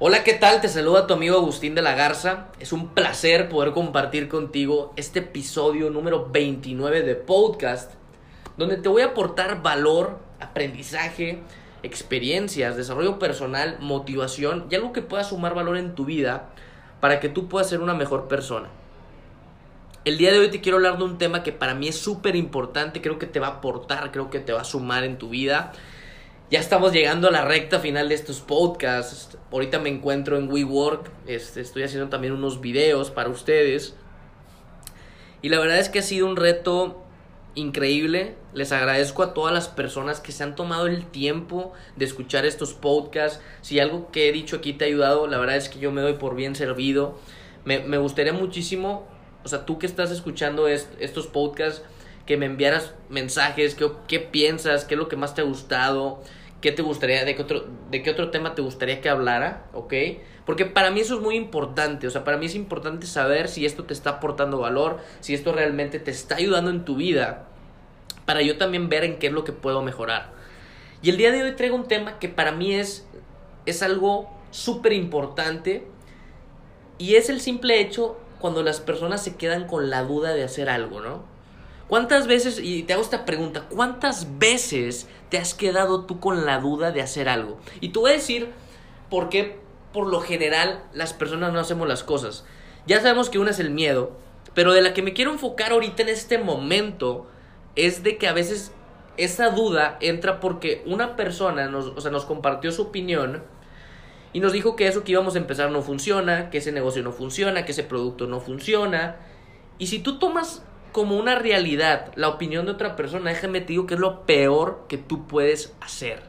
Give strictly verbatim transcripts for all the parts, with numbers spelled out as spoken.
Hola, ¿qué tal? Te saluda tu amigo Agustín de la Garza. Es un placer poder compartir contigo este episodio número veintinueve de podcast, donde te voy a aportar valor, aprendizaje, experiencias, desarrollo personal, motivación y algo que pueda sumar valor en tu vida para que tú puedas ser una mejor persona. El día de hoy te quiero hablar de un tema que para mí es súper importante, creo que te va a aportar, creo que te va a sumar en tu vida. Ya estamos llegando a la recta final de estos podcasts. Ahorita me encuentro en WeWork, este, estoy haciendo también unos videos para ustedes. Y la verdad es que ha sido un reto increíble. Les agradezco a todas las personas que se han tomado el tiempo de escuchar estos podcasts. Si algo que he dicho aquí te ha ayudado, la verdad es que yo me doy por bien servido. Me, me gustaría muchísimo, o sea, tú que estás escuchando est- estos podcasts, que me enviaras mensajes, qué, qué piensas, qué es lo que más te ha gustado, qué te gustaría, de qué otro, de qué otro tema te gustaría que hablara, ¿ok? Porque para mí eso es muy importante, o sea, para mí es importante saber si esto te está aportando valor, si esto realmente te está ayudando en tu vida, para yo también ver en qué es lo que puedo mejorar. Y el día de hoy traigo un tema que para mí es, es algo súper importante, y es el simple hecho cuando las personas se quedan con la duda de hacer algo, ¿no? ¿Cuántas veces, y te hago esta pregunta, cuántas veces te has quedado tú con la duda de hacer algo? Y te voy a decir por qué, por lo general, las personas no hacemos las cosas. Ya sabemos que una es el miedo, pero de la que me quiero enfocar ahorita en este momento es de que a veces esa duda entra porque una persona nos, o sea, nos compartió su opinión y nos dijo que eso que íbamos a empezar no funciona, que ese negocio no funciona, que ese producto no funciona. Y si tú tomas como una realidad la opinión de otra persona, déjame te digo que es lo peor que tú puedes hacer.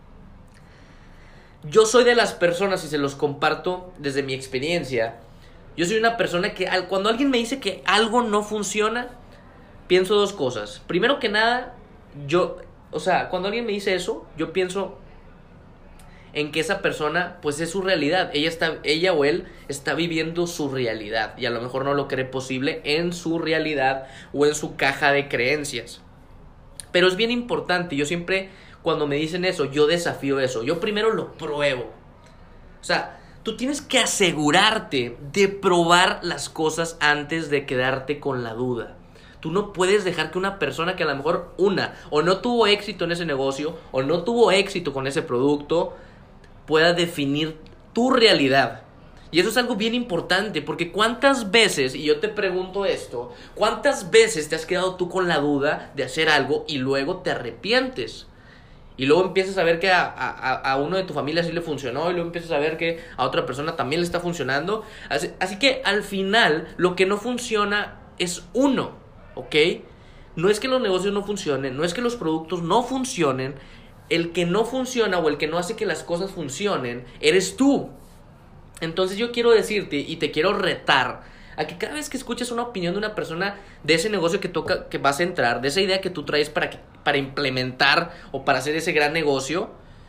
Yo soy de las personas, y se los comparto desde mi experiencia, yo soy una persona que al, cuando alguien me dice que algo no funciona, pienso dos cosas. Primero que nada, yo, o sea, cuando alguien me dice eso, yo pienso en que esa persona, pues es su realidad. Ella está, ella o él está viviendo su realidad y a lo mejor no lo cree posible en su realidad o en su caja de creencias. Pero es bien importante, yo siempre, cuando me dicen eso, yo desafío eso. Yo primero lo pruebo. O sea, tú tienes que asegurarte de probar las cosas antes de quedarte con la duda. Tú no puedes dejar que una persona que a lo mejor, una, o no tuvo éxito en ese negocio, o no tuvo éxito con ese producto, pueda definir tu realidad. Y eso es algo bien importante, porque cuántas veces, y yo te pregunto esto, cuántas veces te has quedado tú con la duda de hacer algo y luego te arrepientes. Y luego empiezas a ver que a, a, a uno de tu familia sí le funcionó, y luego empiezas a ver que a otra persona también le está funcionando. Así, así que al final lo que no funciona es uno, ¿ok? No es que los negocios no funcionen, no es que los productos no funcionen. El que no funciona o el que no hace que las cosas funcionen eres tú. Entonces yo quiero decirte y te quiero retar a que cada vez que escuches una opinión de una persona de ese negocio que toca, que vas a entrar, de esa idea que tú traes para, que, para implementar o para hacer ese gran negocio,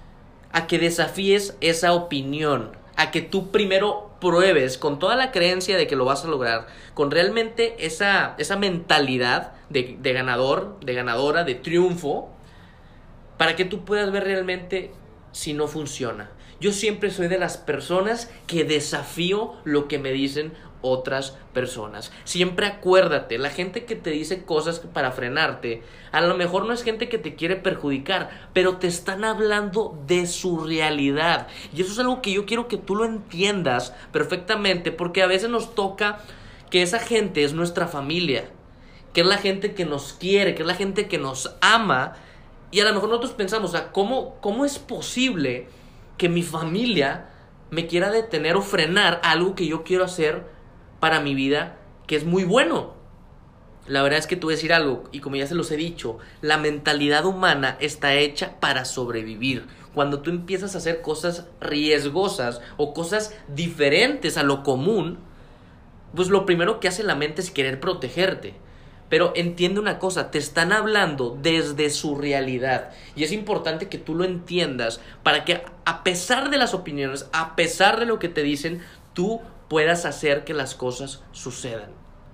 a que desafíes esa opinión, a que tú primero pruebes con toda la creencia de que lo vas a lograr, con realmente esa, esa mentalidad de, de ganador, de ganadora, de triunfo, para que tú puedas ver realmente si no funciona. Yo siempre soy de las personas que desafío lo que me dicen otras personas. Siempre acuérdate, la gente que te dice cosas para frenarte, a lo mejor no es gente que te quiere perjudicar, pero te están hablando de su realidad. Y eso es algo que yo quiero que tú lo entiendas perfectamente, porque a veces nos toca que esa gente es nuestra familia, que es la gente que nos quiere, que es la gente que nos ama. Y a lo mejor nosotros pensamos, o sea, ¿cómo, ¿cómo es posible que mi familia me quiera detener o frenar algo que yo quiero hacer para mi vida, que es muy bueno? La verdad es que te voy a decir algo, y como ya se los he dicho, la mentalidad humana está hecha para sobrevivir. Cuando tú empiezas a hacer cosas riesgosas o cosas diferentes a lo común, pues lo primero que hace la mente es querer protegerte. Pero entiende una cosa, te están hablando desde su realidad. Y es importante que tú lo entiendas para que a pesar de las opiniones, a pesar de lo que te dicen, tú puedas hacer que las cosas sucedan.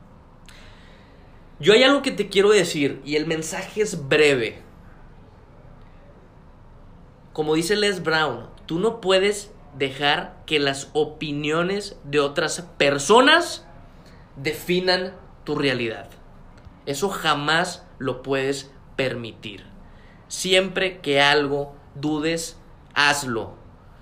Yo hay algo que te quiero decir y el mensaje es breve. Como dice Les Brown, tú no puedes dejar que las opiniones de otras personas definan tu realidad. Eso jamás lo puedes permitir. Siempre que algo dudes, hazlo.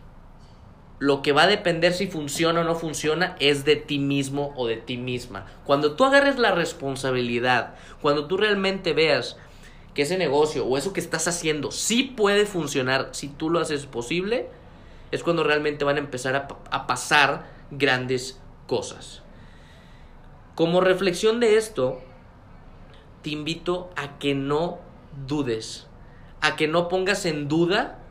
Lo que va a depender si funciona o no funciona es de ti mismo o de ti misma. Cuando tú agarres la responsabilidad, cuando tú realmente veas que ese negocio o eso que estás haciendo sí puede funcionar si tú lo haces posible, es cuando realmente van a empezar a, a pasar grandes cosas. Como reflexión de esto, te invito a que no dudes, a que no pongas en duda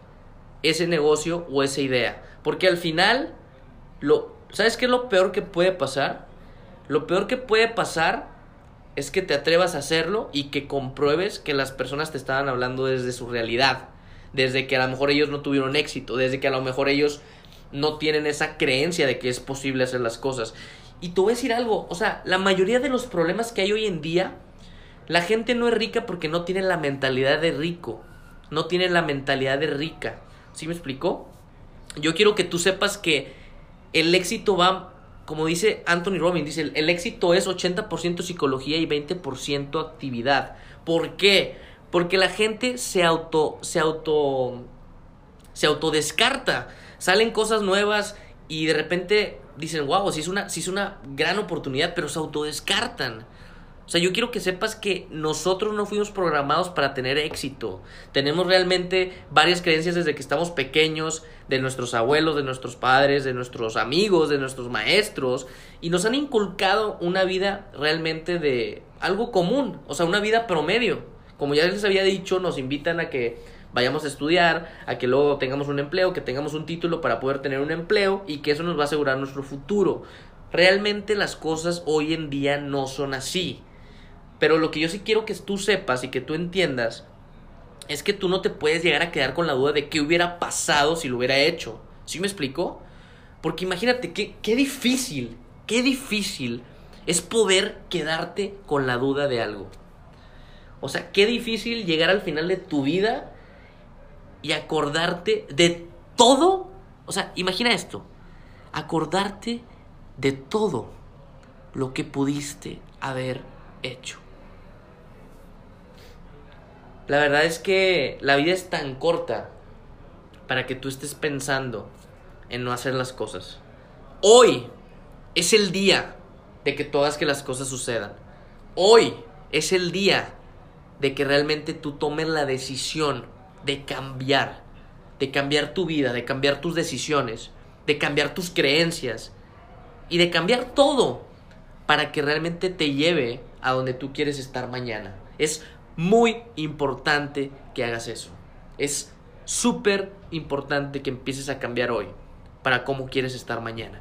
ese negocio o esa idea. Porque al final, lo, ¿sabes qué es lo peor que puede pasar? Lo peor que puede pasar es que te atrevas a hacerlo y que compruebes que las personas te estaban hablando desde su realidad. Desde que a lo mejor ellos no tuvieron éxito, desde que a lo mejor ellos no tienen esa creencia de que es posible hacer las cosas. Y te voy a decir algo, o sea, la mayoría de los problemas que hay hoy en día, la gente no es rica porque no tiene la mentalidad de rico, no tiene la mentalidad de rica. ¿Sí me explicó? Yo quiero que tú sepas que el éxito va, como dice Anthony Robbins, dice, el éxito es ochenta por ciento psicología y veinte por ciento actividad. ¿Por qué? Porque la gente se auto, se auto, se autodescarta. Salen cosas nuevas y de repente dicen, wow, sí es una, sí es una gran oportunidad, pero se autodescartan. O sea, yo quiero que sepas que nosotros no fuimos programados para tener éxito. Tenemos realmente varias creencias desde que estamos pequeños, de nuestros abuelos, de nuestros padres, de nuestros amigos, de nuestros maestros, y nos han inculcado una vida realmente de algo común, o sea, una vida promedio. Como ya les había dicho, nos invitan a que vayamos a estudiar, a que luego tengamos un empleo, que tengamos un título para poder tener un empleo y que eso nos va a asegurar nuestro futuro. Realmente las cosas hoy en día no son así. Pero lo que yo sí quiero que tú sepas y que tú entiendas es que tú no te puedes llegar a quedar con la duda de qué hubiera pasado si lo hubiera hecho. ¿Sí me explico? Porque imagínate qué, qué difícil, qué difícil es poder quedarte con la duda de algo. O sea, qué difícil llegar al final de tu vida y acordarte de todo. O sea, imagina esto, acordarte de todo lo que pudiste haber hecho. La verdad es que la vida es tan corta para que tú estés pensando en no hacer las cosas. Hoy es el día de que todas que las cosas sucedan. Hoy es el día de que realmente tú tomes la decisión de cambiar, de cambiar tu vida, de cambiar tus decisiones, de cambiar tus creencias y de cambiar todo para que realmente te lleve a donde tú quieres estar mañana. Es muy importante que hagas eso. Es súper importante que empieces a cambiar hoy para cómo quieres estar mañana.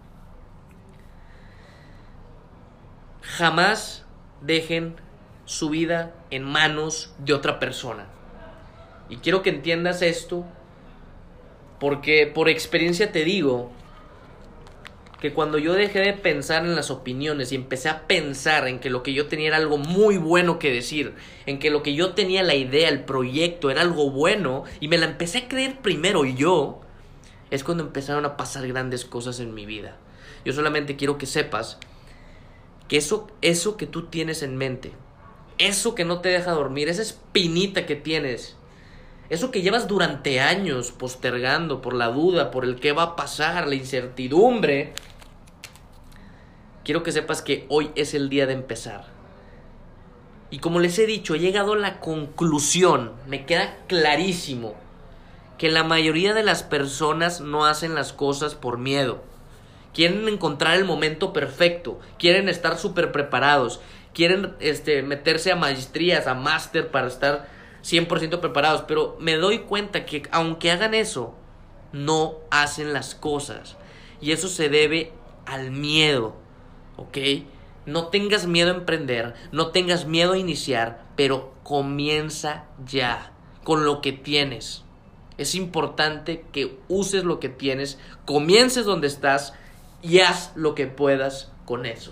Jamás dejen su vida en manos de otra persona. Y quiero que entiendas esto porque por experiencia te digo que cuando yo dejé de pensar en las opiniones y empecé a pensar en que lo que yo tenía era algo muy bueno que decir, en que lo que yo tenía, la idea, el proyecto era algo bueno y me la empecé a creer primero yo, es cuando empezaron a pasar grandes cosas en mi vida. Yo solamente quiero que sepas que eso, eso que tú tienes en mente, eso que no te deja dormir, esa espinita que tienes, eso que llevas durante años postergando por la duda, por el qué va a pasar, la incertidumbre, quiero que sepas que hoy es el día de empezar. Y como les he dicho, he llegado a la conclusión, me queda clarísimo, que la mayoría de las personas no hacen las cosas por miedo. Quieren encontrar el momento perfecto, quieren estar súper preparados, quieren este, meterse a maestrías, a máster para estar cien por ciento preparados, pero me doy cuenta que aunque hagan eso, no hacen las cosas. Y eso se debe al miedo, ¿ok? No tengas miedo a emprender, no tengas miedo a iniciar, pero comienza ya con lo que tienes. Es importante que uses lo que tienes, comiences donde estás y haz lo que puedas con eso.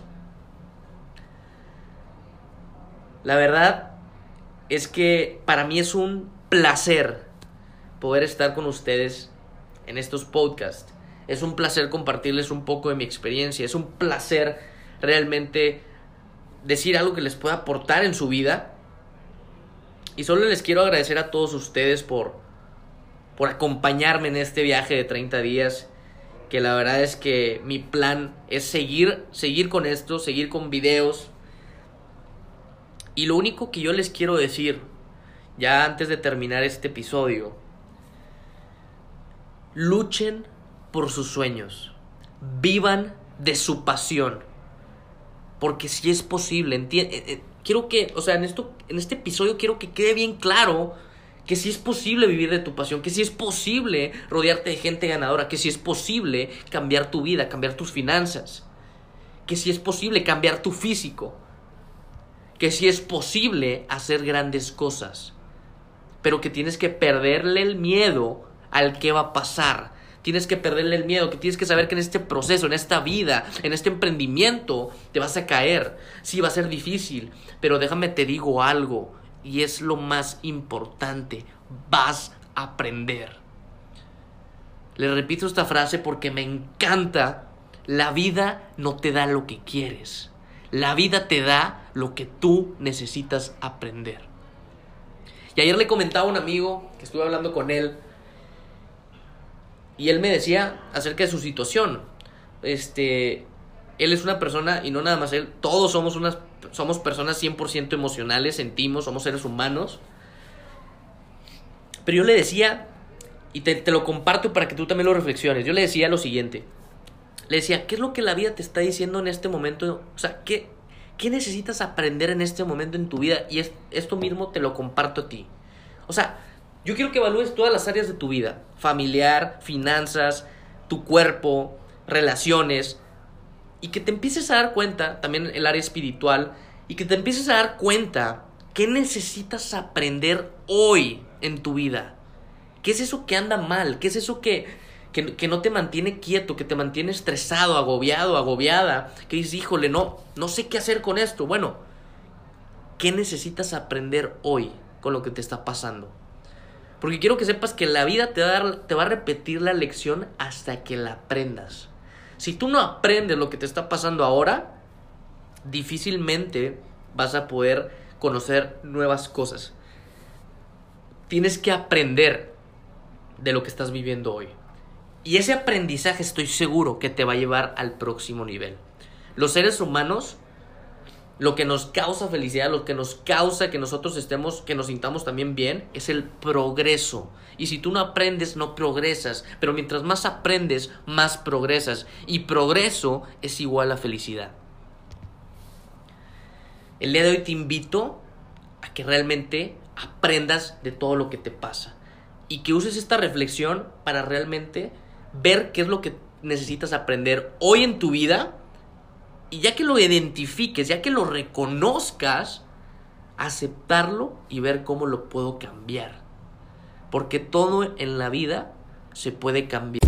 La verdad es que para mí es un placer poder estar con ustedes en estos podcasts. Es un placer compartirles un poco de mi experiencia. Es un placer realmente decir algo que les pueda aportar en su vida. Y solo les quiero agradecer a todos ustedes por, por acompañarme en este viaje de treinta días. Que la verdad es que mi plan es seguir, seguir con esto, seguir con videos. Y lo único que yo les quiero decir, ya antes de terminar este episodio, luchen por sus sueños. Vivan de su pasión. Porque si es posible, enti- eh, eh, quiero que, o sea, en esto, en este episodio quiero que quede bien claro que si es posible vivir de tu pasión, que si es posible rodearte de gente ganadora, que si es posible cambiar tu vida, cambiar tus finanzas, que si es posible cambiar tu físico, que si es posible hacer grandes cosas, pero que tienes que perderle el miedo al que va a pasar. Tienes que perderle el miedo, que tienes que saber que en este proceso, en esta vida, en este emprendimiento, te vas a caer. Sí, va a ser difícil, pero déjame te digo algo, y es lo más importante, vas a aprender. Le repito esta frase porque me encanta. La vida no te da lo que quieres. La vida te da lo que tú necesitas aprender. Y ayer le comentaba a un amigo que estuve hablando con él, y él me decía acerca de su situación. Este, él es una persona, y no nada más él, todos somos unas, somos personas cien por ciento emocionales, sentimos, somos seres humanos. Pero yo le decía, y te, te lo comparto para que tú también lo reflexiones. Yo le decía lo siguiente. Le decía, ¿qué es lo que la vida te está diciendo en este momento? O sea, ¿qué, qué necesitas aprender en este momento en tu vida? Y es, esto mismo te lo comparto a ti. O sea, yo quiero que evalúes todas las áreas de tu vida. Familiar, finanzas, tu cuerpo, relaciones. Y que te empieces a dar cuenta, también el área espiritual. Y que te empieces a dar cuenta qué necesitas aprender hoy en tu vida. ¿Qué es eso que anda mal? ¿Qué es eso que, que, que no te mantiene quieto? Que te mantiene estresado, agobiado, agobiada. Que dices, híjole, no, no sé qué hacer con esto. Bueno, ¿qué necesitas aprender hoy con lo que te está pasando? Porque quiero que sepas que la vida te va a dar, te va a repetir la lección hasta que la aprendas. Si tú no aprendes lo que te está pasando ahora, difícilmente vas a poder conocer nuevas cosas. Tienes que aprender de lo que estás viviendo hoy. Y ese aprendizaje estoy seguro que te va a llevar al próximo nivel. Los seres humanos, lo que nos causa felicidad, lo que nos causa que nosotros estemos, que nos sintamos también bien, es el progreso. Y si tú no aprendes, no progresas. Pero mientras más aprendes, más progresas. Y progreso es igual a felicidad. El día de hoy te invito a que realmente aprendas de todo lo que te pasa. Y que uses esta reflexión para realmente ver qué es lo que necesitas aprender hoy en tu vida. Y ya que lo identifiques, ya que lo reconozcas, aceptarlo y ver cómo lo puedo cambiar. Porque todo en la vida se puede cambiar.